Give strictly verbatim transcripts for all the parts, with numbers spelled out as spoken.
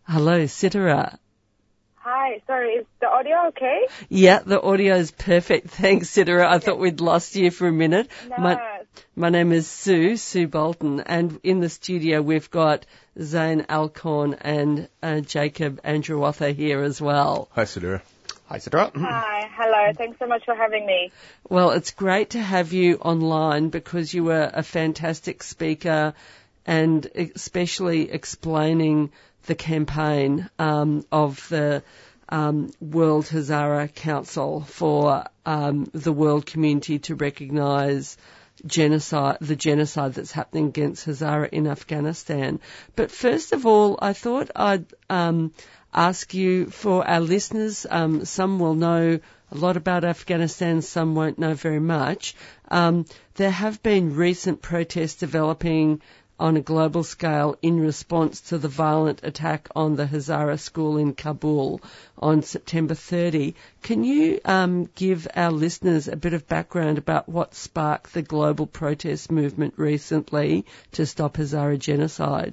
Hello, Sitara. Hi, sorry, is the audio okay? Yeah, the audio is perfect. Thanks, Sitara. I okay. thought we'd lost you for a minute. No. My, my name is Sue, Sue Bolton, and in the studio we've got Zane Alcorn and uh, Jacob Andrewatha here as well. Hi, Sitara. Hi, Sitara. Hi, hello. Thanks so much for having me. Well, it's great to have you online because you were a fantastic speaker and especially explaining the campaign um, of the um, World Hazara Council for um, the world community to recognise genocide, the genocide that's happening against Hazara in Afghanistan. But first of all, I thought I'd um, ask you, for our listeners, um, some will know a lot about Afghanistan, some won't know very much. Um, there have been recent protests developing on a global scale in response to the violent attack on the Hazara school in Kabul on September thirtieth. Can you um, give our listeners a bit of background about what sparked the global protest movement recently to stop Hazara genocide?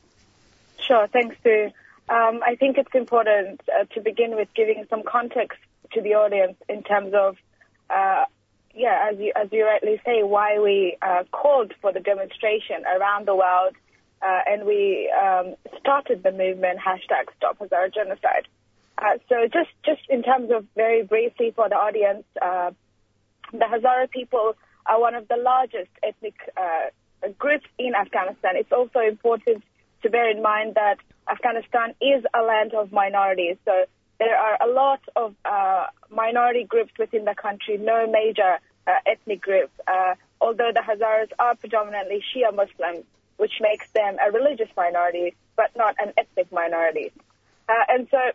Sure, thanks, Sue. Um, I think it's important uh, to begin with giving some context to the audience in terms of uh, Yeah, as you as you rightly say, why we uh, called for the demonstration around the world, uh, and we um, started the movement hashtag Stop Hazara Genocide. Uh, so just just in terms of very briefly for the audience, uh, the Hazara people are one of the largest ethnic uh, groups in Afghanistan. It's also important to bear in mind that Afghanistan is a land of minorities. So there are a lot of uh, minority groups within the country, no major uh, ethnic group, uh, although the Hazaras are predominantly Shia Muslims, which makes them a religious minority, but not an ethnic minority. Uh, and so,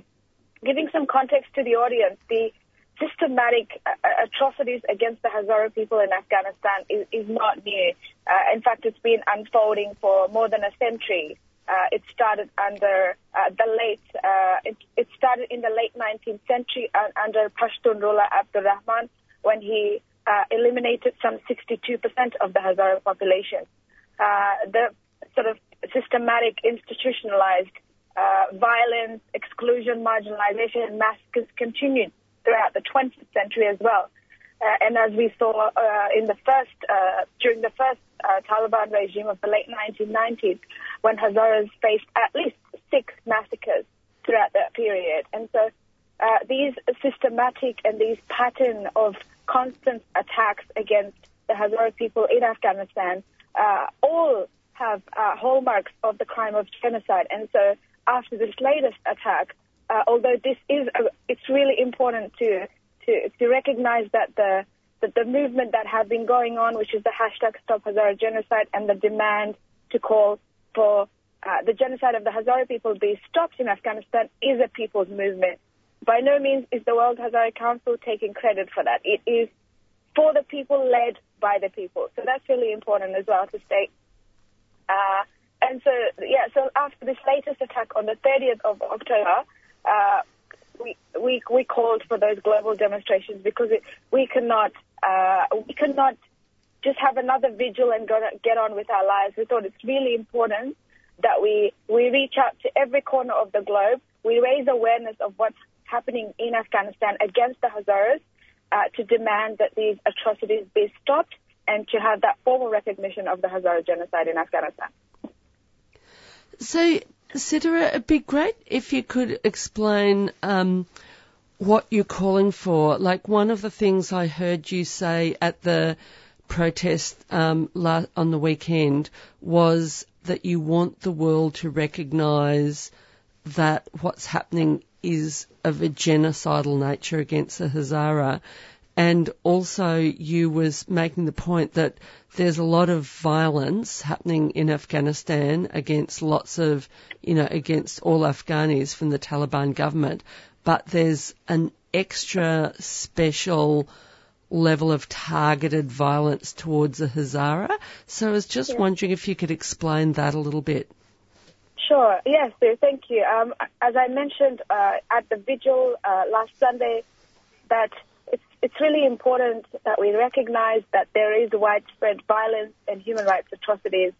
giving some context to the audience, the systematic uh, atrocities against the Hazara people in Afghanistan is, is not new. Uh, in fact, it's been unfolding for more than a century. Uh, it started under uh, the late, uh, it, it started in the late nineteenth century uh, under Pashtun ruler Abdur Rahman when he uh, eliminated some sixty-two percent of the Hazara population. Uh, the sort of systematic, institutionalized uh, violence, exclusion, marginalization, and massacres continued throughout the twentieth century as well. Uh, and as we saw uh, in the first, uh, during the first uh, Taliban regime of the late nineteen nineties, when Hazaras faced at least six massacres throughout that period. And so uh, these systematic and these pattern of constant attacks against the Hazara people in Afghanistan uh, all have uh, hallmarks of the crime of genocide. And so after this latest attack, uh, although this is, a, it's really important to To, to recognize that the that the movement that has been going on, which is the hashtag Stop Hazara Genocide, and the demand to call for uh, the genocide of the Hazara people be stopped in Afghanistan, is a people's movement. By no means is the World Hazara Council taking credit for that. It is for the people, led by the people. So that's really important as well to state. Uh, and so, yeah, so after this latest attack on the thirtieth of October, uh, We, we we called for those global demonstrations because it, we cannot uh, we cannot just have another vigil and go to, get on with our lives. We thought it's really important that we we reach out to every corner of the globe. We raise awareness of what's happening in Afghanistan against the Hazaras uh, to demand that these atrocities be stopped and to have that formal recognition of the Hazara genocide in Afghanistan. So, Sitara, it'd be great if you could explain um, what you're calling for. Like, one of the things I heard you say at the protest um, la- on the weekend was that you want the world to recognise that what's happening is of a genocidal nature against the Hazara. And also you was making the point that there's a lot of violence happening in Afghanistan against lots of, you know, against all Afghanis from the Taliban government, but there's an extra special level of targeted violence towards the Hazara. So I was just yeah. wondering if you could explain that a little bit. Sure. Yes, Sue, thank you. Um, as I mentioned uh, at the vigil uh, last Sunday, that It's, it's really important that we recognize that there is widespread violence and human rights atrocities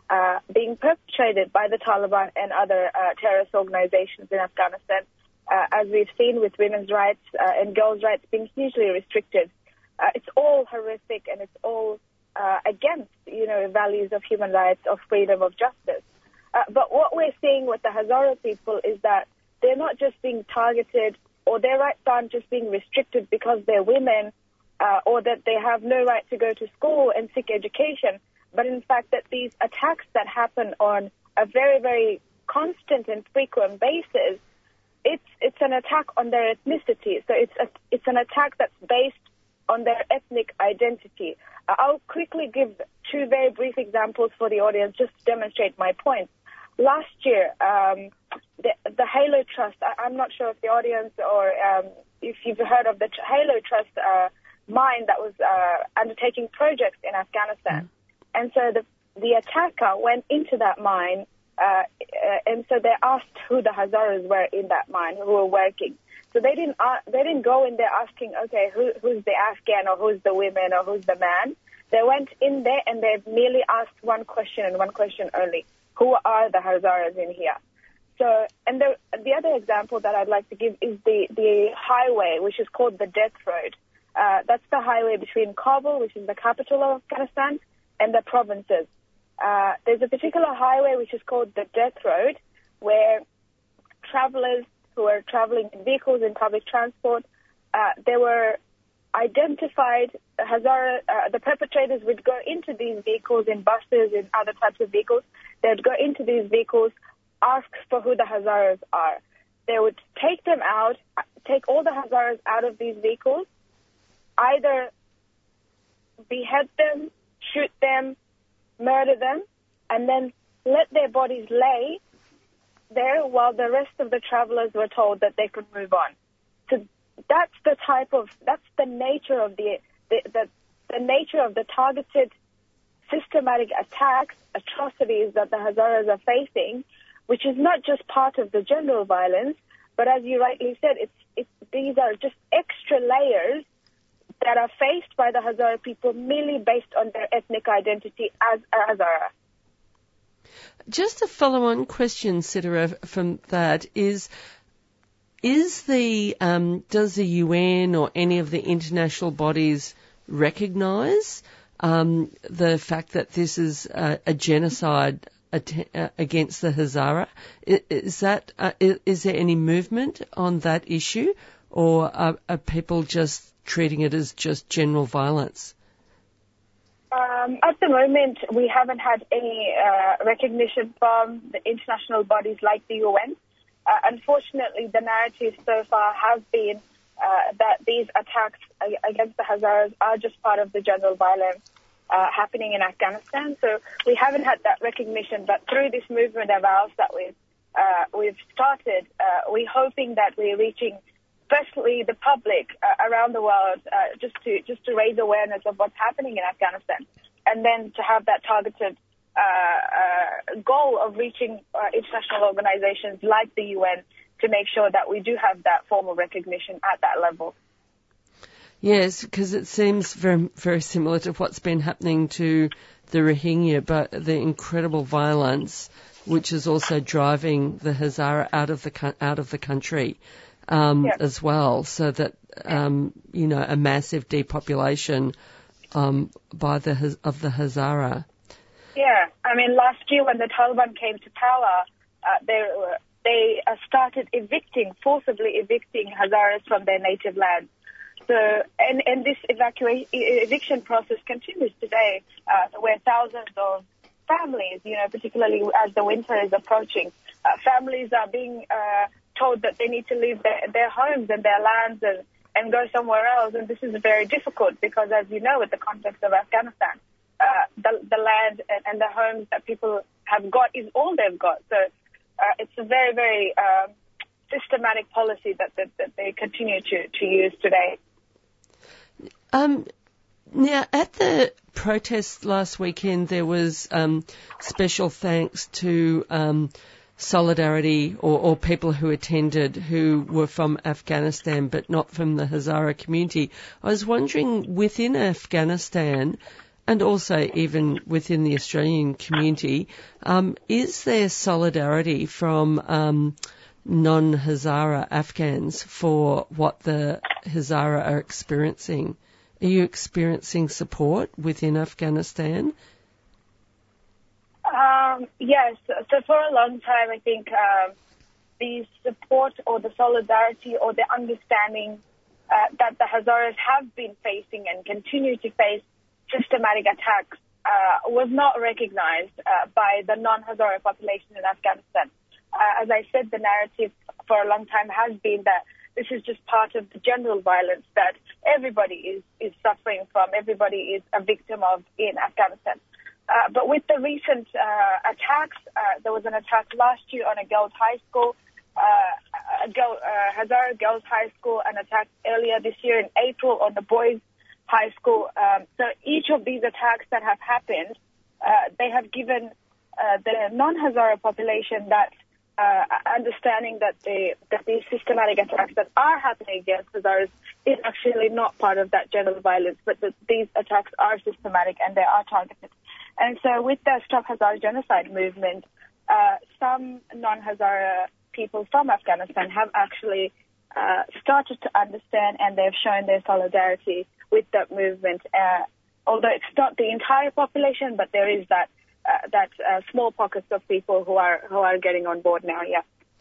uh, being perpetrated by the Taliban and other uh, terrorist organizations in Afghanistan, uh, as we've seen with women's rights uh, and girls' rights being hugely restricted. Uh, it's all horrific, and it's all uh, against, you know, values of human rights, of freedom, of justice. Uh, but what we're seeing with the Hazara people is that they're not just being targeted, or their rights aren't just being restricted because they're women, uh, or that they have no right to go to school and seek education, but in fact that these attacks that happen on a very, very constant and frequent basis, it's it's an attack on their ethnicity. So it's a, it's an attack that's based on their ethnic identity. Uh, I'll quickly give two very brief examples for the audience just to demonstrate my point. Last year, um, the, the Halo Trust, I, I'm not sure if the audience or um, if you've heard of the Halo Trust uh, mine that was uh, undertaking projects in Afghanistan. Mm. And so the, the attacker went into that mine, uh, uh, and so they asked who the Hazaras were in that mine, who were working. So they didn't uh, they didn't go in there asking, okay, who, who's the Afghan or who's the women or who's the man. They went in there and they merely asked one question and one question only. Who are the Hazaras in here? So, and the, the other example that I'd like to give is the, the highway, which is called the Death Road. Uh, that's the highway between Kabul, which is the capital of Afghanistan, and the provinces. Uh, there's a particular highway which is called the Death Road, where travelers who are traveling in vehicles in public transport, uh, they were identified. Hazara, uh, the perpetrators would go into these vehicles in buses, in other types of vehicles. They'd go into these vehicles, ask for who the Hazaras are. They would take them out, take all the Hazaras out of these vehicles, either behead them, shoot them, murder them, and then let their bodies lay there while the rest of the travelers were told that they could move on. So that's the type of, that's the nature of the, the, the, the nature of the targeted systematic attacks, atrocities that the Hazaras are facing, which is not just part of the general violence, but as you rightly said, it's, it's, these are just extra layers that are faced by the Hazara people merely based on their ethnic identity as a Hazara. Just a follow-on question, Sidra, from that is, is the, um, does the U N or any of the international bodies recognise um, the fact that this is a, a genocide at, uh, against the Hazara? Is, is that, uh, is, is there any movement on that issue, or are, are people just treating it as just general violence? Um, at the moment, we haven't had any uh, recognition from the international bodies like the U N. Uh, unfortunately, the narrative so far has been uh, that these attacks against the Hazaras are just part of the general violence uh, happening in Afghanistan. So we haven't had that recognition. But through this movement of ours that we've uh, we've started, uh, we're hoping that we're reaching, especially the public uh, around the world, uh, just to just to raise awareness of what's happening in Afghanistan, and then to have that targeted uh, uh, goal of reaching uh, international organizations like the U N to make sure that we do have that formal recognition at that level. Yes, because it seems very very similar to what's been happening to the Rohingya, but the incredible violence, which is also driving the Hazara out of the out of the country. Um, yep. As well, so that, um, you know, a massive depopulation um, by the of the Hazara. Yeah, I mean, last year when the Taliban came to power, uh, they they uh, started evicting, forcibly evicting Hazaras from their native land. So, and, and this evacuation eviction process continues today, uh, where thousands of families, you know, particularly as the winter is approaching, uh, families are being uh, told that they need to leave their, their homes and their lands and, and go somewhere else. And this is very difficult because, as you know, with the context of Afghanistan, uh, the, the land and, and the homes that people have got is all they've got. So uh, it's a very, very uh, systematic policy that, that, that they continue to, to use today. Um, now, at the protest last weekend, there was um, special thanks to um, Solidarity or, or people who attended who were from Afghanistan but not from the Hazara community. I was wondering, within Afghanistan, and also even within the Australian community, um, is there solidarity from um, non-Hazara Afghans for what the Hazara are experiencing? Are you experiencing support within Afghanistan? Um, yes. So for a long time, I think um, the support or the solidarity or the understanding uh, that the Hazaras have been facing and continue to face systematic attacks uh, was not recognized uh, by the non-Hazara population in Afghanistan. Uh, as I said, the narrative for a long time has been that this is just part of the general violence that everybody is, is suffering from, everybody is a victim of in Afghanistan. Uh, but with the recent uh, attacks, uh, there was an attack last year on a girls' high school, uh, a girl, uh, Hazara girls' high school, an attack earlier this year in April on the boys' high school. Um, so each of these attacks that have happened, uh, they have given uh, the non-Hazara population that uh, understanding that, the, that these systematic attacks that are happening against Hazaras is actually not part of that general violence, but that these attacks are systematic and they are targeted. And so with the Stop Hazara Genocide movement, uh, some non-Hazara people from Afghanistan have actually uh, started to understand, and they've shown their solidarity with that movement. Uh, although it's not the entire population, but there is that uh, that uh, small pockets of people who are who are getting on board now. Yeah.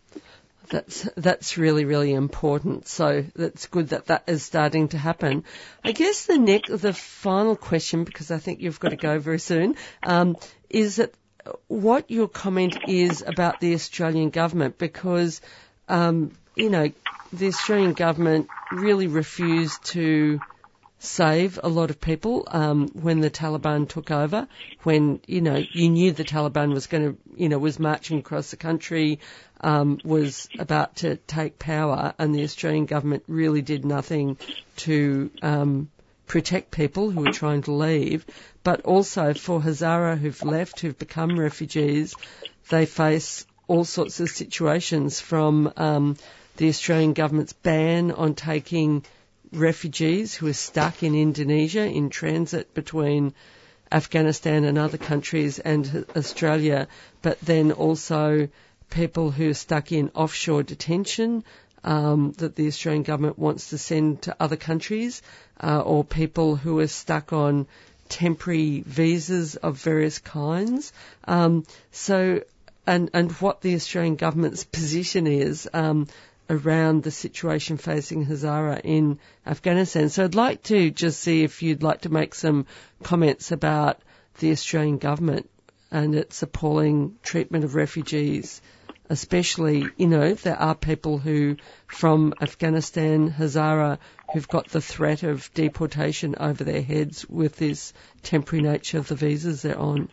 That's that's really, really important. So that's good that that is starting to happen. I guess the next, the final question, because I think you've got to go very soon, um, is that what your comment is about the Australian government, because um, you know the Australian government really refused to save a lot of people um, when the Taliban took over, when, you know, you knew the Taliban was going to, you know, was marching across the country, um, was about to take power, and the Australian government really did nothing to um, protect people who were trying to leave. But also for Hazara who've left, who've become refugees, they face all sorts of situations, from um, the Australian government's ban on taking refugees who are stuck in Indonesia in transit between Afghanistan and other countries and Australia, but then also people who are stuck in offshore detention um, that the Australian government wants to send to other countries, uh, or people who are stuck on temporary visas of various kinds. Um, so, and, and what the Australian government's position is um, around the situation facing Hazara in Afghanistan. So I'd like to just see if you'd like to make some comments about the Australian government and its appalling treatment of refugees, especially, you know, there are people who from Afghanistan, Hazara, who've got the threat of deportation over their heads with this temporary nature of the visas they're on.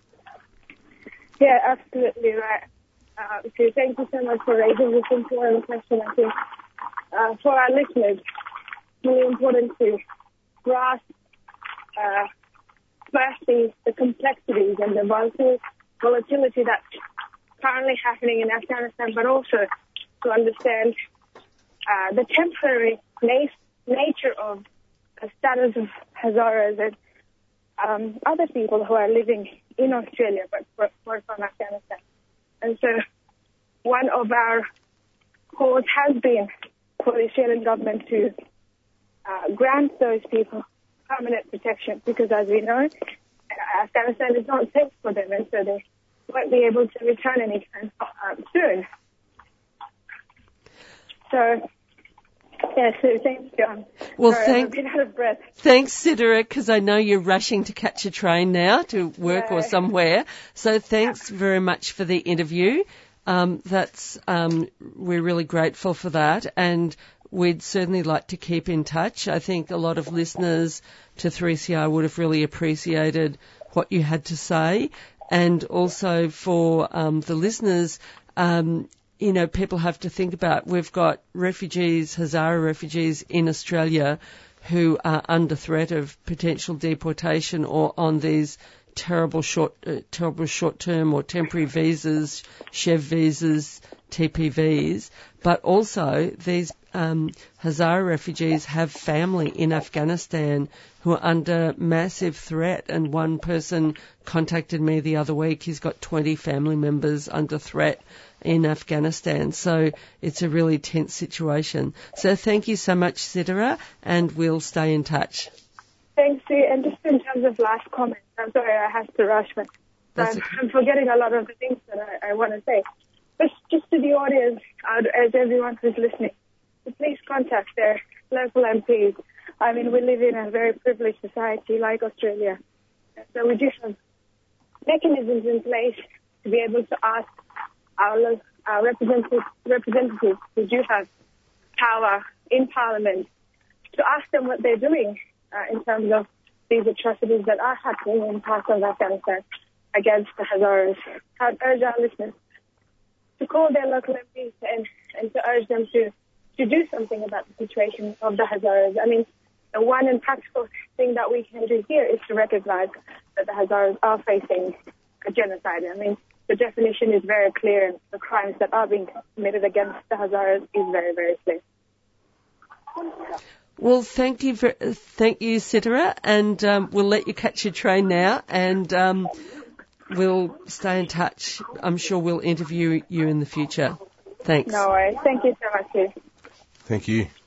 Yeah, absolutely right. Uh, so thank you so much for raising this important question. I think uh, for our listeners, it's really important to grasp uh, firstly the complexities and the volatility, volatility that's currently happening in Afghanistan, but also to understand uh, the temporary na- nature of the status of Hazaras and um, other people who are living in Australia, but for, for from Afghanistan. And so one of our calls has been for the Australian government to uh, grant those people permanent protection, because as we know, Afghanistan is not safe for them, and so they won't be able to return anytime um, soon. So, yeah, so thanks, John. Well, Sorry, thank, I'm a bit out of breath. Thanks, Sidera, because I know you're rushing to catch a train now to work Yeah. or somewhere. So thanks very much for the interview. Um, that's um, we're really grateful for that, and we'd certainly like to keep in touch. I think a lot of listeners to three C R would have really appreciated what you had to say, and also for um, the listeners, um, you know, people have to think about, we've got refugees, Hazara refugees in Australia who are under threat of potential deportation or on these terrible short, uh, terrible short-term or temporary visas, Chev visas, T P Vs, but also these um, Hazara refugees have family in Afghanistan who are under massive threat. And one person contacted me the other week. He's got twenty family members under threat in Afghanistan. So it's a really tense situation. So thank you so much, Sidera, and we'll stay in touch. Thanks, Sue. And just in terms of last comments, I'm sorry I have to rush, but I'm, okay. I'm forgetting a lot of the things that I, I want to say. But just to the audience, as everyone who's listening, please contact their local M Ps. I mean, we live in a very privileged society like Australia. So we do have mechanisms in place to be able to ask our, our representatives, representatives who do have power in Parliament to ask them what they're doing uh, in terms of these atrocities that are happening in parts of Afghanistan against the Hazaras. I'd urge our listeners to call their local M Ps and, and to urge them to, to do something about the situation of the Hazaras. I mean, the one and practical thing that we can do here is to recognize that the Hazaras are facing a genocide. I mean, the definition is very clear, and the crimes that are being committed against the Hazaras is very, very clear. Well, thank you, for, thank you, Sidera, and um, we'll let you catch your train now, and um, we'll stay in touch. I'm sure we'll interview you in the future. Thanks. No worries. Thank you so much, Sue. Thank you.